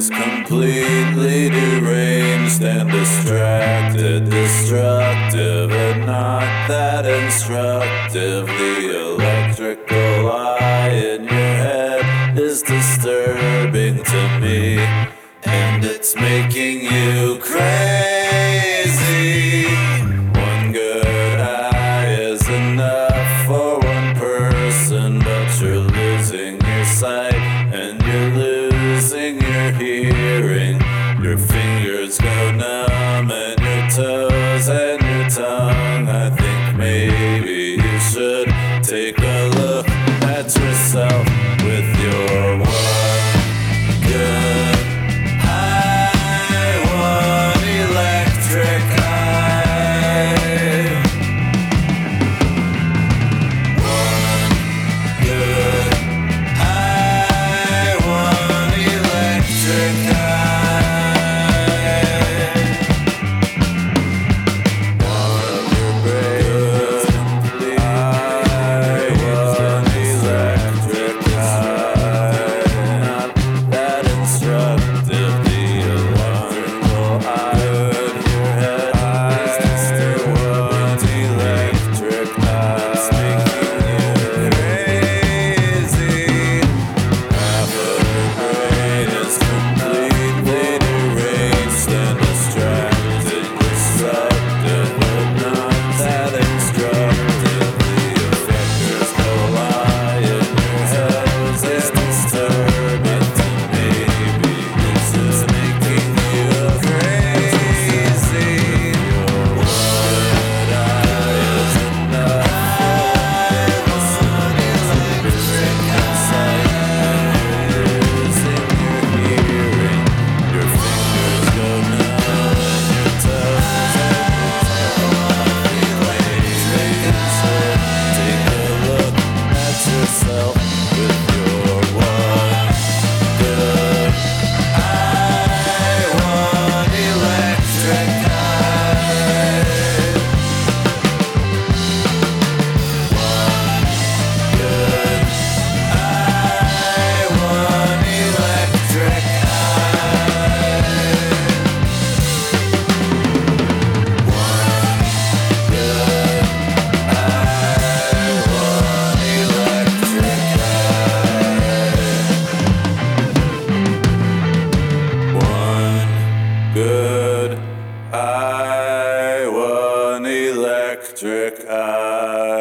is completely deranged and distracted, destructive and not that instructive. The electrical eye in your head is disturbing to me, and it's making you crazy. One good eye is enough for one person, but you're losing your sight and you're losing your hearing. Your fingers go numb and your toes and your tongue. I think maybe you should take a look at yourself with your one good eye, one electric eye. One good eye, one electric eye. One of your brains complete eye, one electric eye. Not that instructive, the electrical eye in your head is disturbing. Electric eye, it's making you crazy. Half of your brain is completely deranged and distracted, disruptive, but not that instructive. The effectors go lie in your head is disturbing to me. This is making you crazy. Your one eye is enough for one electric sight, and you're losing your hearing. Your fingers go numb and your toes and your tongue. Take a look at yourself with your one good eye, one electric eye. One good eye, one electric eye. One good eye, one electric eye. One good eye, one electric eye.